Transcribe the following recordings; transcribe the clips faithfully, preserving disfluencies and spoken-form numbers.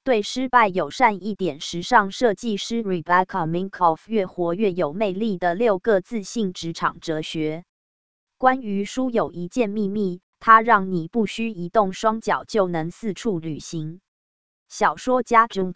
对失败友善一点时尚设计师 Rebecca Minkoff 越活越有魅力的六个自信职场哲学。关于书有一件秘密，它让你不需移动双脚就能四处旅行。小说家 June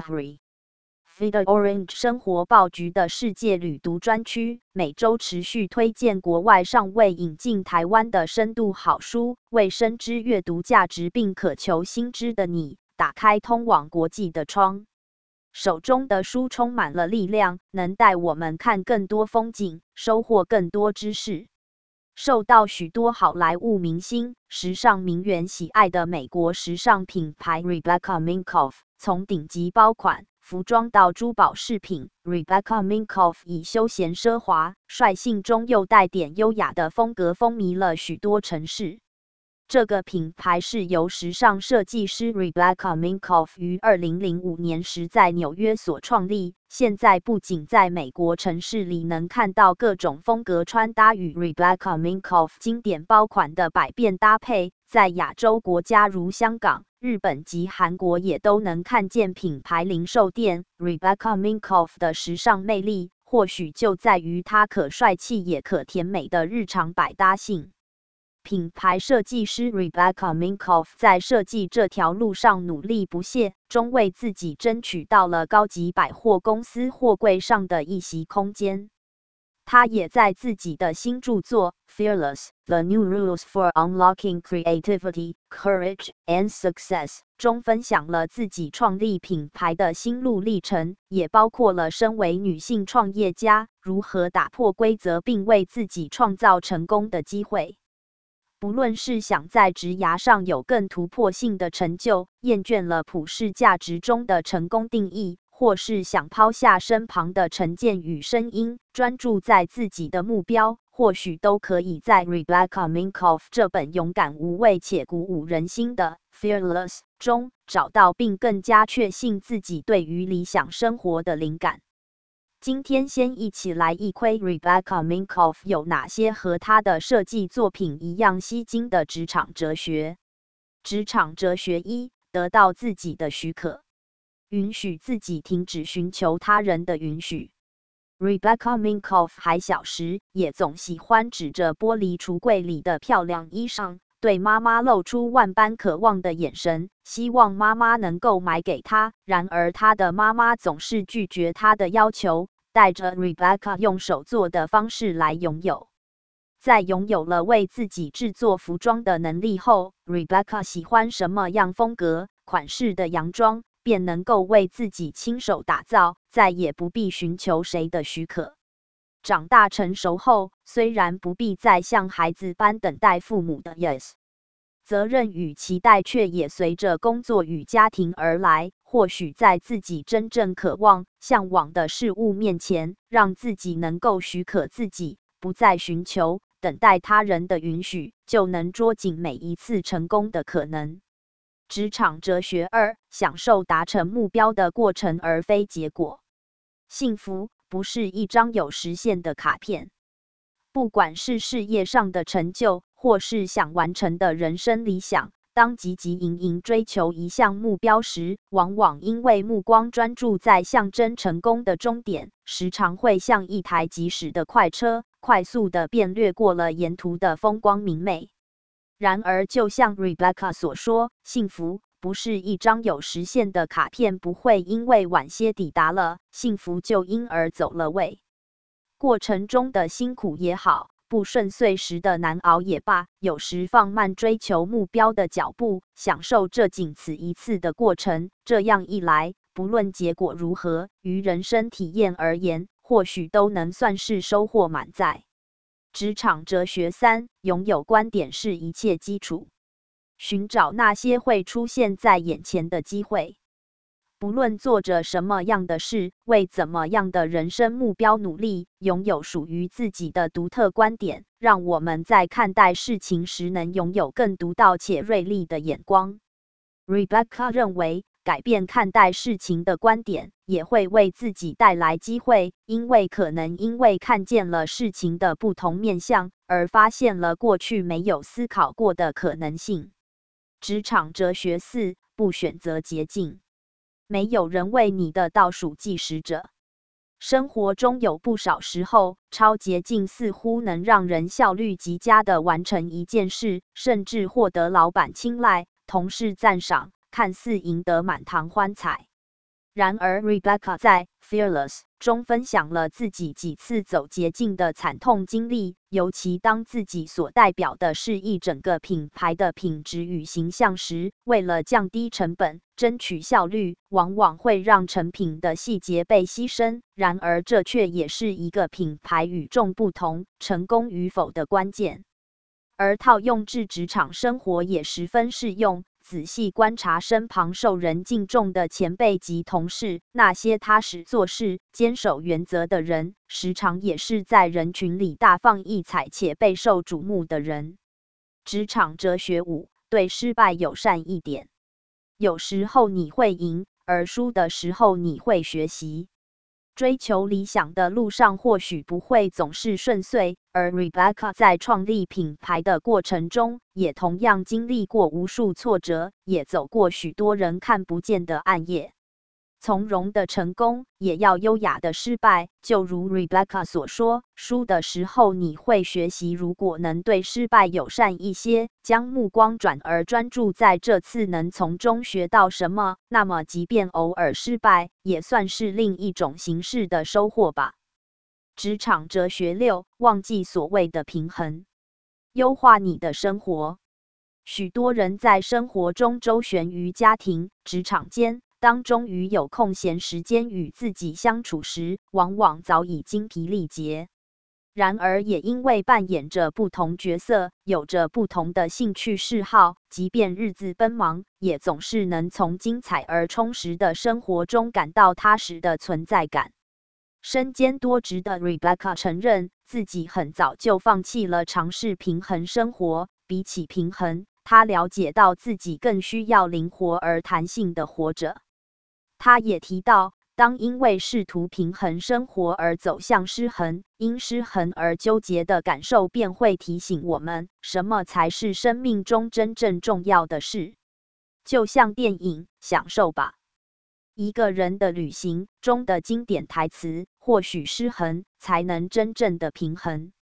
Palahri。Feed Orange 生活报局的世界旅读专区，每周持续推荐国外尚未引进台湾的深度好书，为深知阅读价值并渴求新知的你，打开通往国际的窗。手中的书充满了力量，能带我们看更多风景，收获更多知识。受到许多好莱坞明星、时尚名媛喜爱的美国时尚品牌 Rebecca Minkoff， 从顶级包款服装到珠宝饰品 ，Rebecca Minkoff 以休闲奢华、率性中又带点优雅的风格风靡了许多城市。这个品牌是由时尚设计师 Rebecca Minkoff 于二零零五年时在纽约所创立。现在不仅在美国城市里能看到各种风格穿搭与 Rebecca Minkoff 经典包款的百变搭配，在亚洲国家如香港、日本及韩国也都能看见品牌零售店。Rebecca Minkoff 的时尚魅力，或许就在于它可帅气也可甜美的日常百搭性。品牌设计师 Rebecca Minkoff 在设计这条路上努力不懈，终为自己争取到了高级百货公司货柜上的一席空间。他也在自己的新著作《Fearless: The New Rules for Unlocking Creativity, Courage, and Success》中分享了自己创立品牌的心路历程，也包括了身为女性创业家如何打破规则并为自己创造成功的机会。不论是想在职涯上有更突破性的成就，厌倦了普世价值中的成功定义，或是想抛下身旁的成见与声音，专注在自己的目标，或许都可以在 Rebecca Minkoff 这本勇敢无畏且鼓舞人心的 Fearless 中找到并更加确信自己对于理想生活的灵感。今天先一起来一窥 Rebecca Minkoff 有哪些和她的设计作品一样吸睛的职场哲学。职场哲学一：得到自己的许可，允许自己停止寻求他人的允许。Rebecca Minkoff 还小时，也总喜欢指着玻璃橱柜里的漂亮衣裳，对妈妈露出万般渴望的眼神，希望妈妈能够买给她。然而她的妈妈总是拒绝她的要求，带着 Rebecca 用手做的方式来拥有。在拥有了为自己制作服装的能力后， Rebecca 喜欢什么样风格、款式的洋装，便能够为自己亲手打造，再也不必寻求谁的许可。长大成熟后，虽然不必再像孩子般等待父母的 yes， 责任与期待却也随着工作与家庭而来。或许在自己真正渴望、向往的事物面前，让自己能够许可自己，不再寻求、等待他人的允许，就能捉紧每一次成功的可能。职场哲学二：享受达成目标的过程而非结果。幸福不是一张有实现的卡片。不管是事业上的成就，或是想完成的人生理想，当汲汲营营追求一项目标时，往往因为目光专注在象征成功的终点，时常会像一台疾驶的快车，快速地便掠过了沿途的风光明媚。然而，就像 Rebecca 所说，幸福不是一张有实现的卡片，不会因为晚些抵达了，幸福就因而走了位。过程中的辛苦也好，不顺遂时的难熬也罢，有时放慢追求目标的脚步，享受这仅此一次的过程。这样一来，不论结果如何，于人生体验而言，或许都能算是收获满载。职场哲学三：拥有观点是一切基础。寻找那些会出现在眼前的机会。不论做着什么样的事，为怎么样的人生目标努力，拥有属于自己的独特观点，让我们在看待事情时能拥有更独到且锐利的眼光。Rebecca 认为，改变看待事情的观点，也会为自己带来机会，因为可能因为看见了事情的不同面向，而发现了过去没有思考过的可能性。职场哲学四：不选择捷径。 没有人为你的倒数计时着。生活中有不少时候，超捷径似乎能让人效率极佳地完成一件事，甚至获得老板青睐、同事赞赏，看似赢得满堂欢彩。然而 ，Rebecca 在 Fearless 中分享了自己几次走捷径的惨痛经历，尤其当自己所代表的是一整个品牌的品质与形象时，为了降低成本、争取效率，往往会让成品的细节被牺牲。然而，这却也是一个品牌与众不同、成功与否的关键。而套用至职场生活也十分适用。仔细观察身旁受人敬重的前辈及同事，那些踏实做事、坚守原则的人，时常也是在人群里大放异彩且备受瞩目的人。职场哲学五：对失败友善一点。有时候你会赢，而输的时候你会学习。追求理想的路上或许不会总是顺遂，而 Rebecca 在创立品牌的过程中，也同样经历过无数挫折，也走过许多人看不见的暗夜。从容的成功，也要优雅的失败。就如 Rebecca 所说，输的时候你会学习，如果能对失败友善一些，将目光转而专注在这次能从中学到什么，那么即便偶尔失败，也算是另一种形式的收获吧。职场哲学六：忘记所谓的平衡，优化你的生活。许多人在生活中周旋于家庭、职场间，当终于有空闲时间与自己相处时，往往早已精疲力竭。然而，也因为扮演着不同角色，有着不同的兴趣嗜好，即便日子奔忙，也总是能从精彩而充实的生活中感到踏实的存在感。身兼多职的 Rebecca 承认，自己很早就放弃了尝试平衡生活。比起平衡，她了解到自己更需要灵活而弹性的活着。她也提到，当因为试图平衡生活而走向失衡，因失衡而纠结的感受便会提醒我们，什么才是生命中真正重要的事。就像电影《享受吧，一个人的旅行》中的经典台词，或许失衡才能真正的平衡。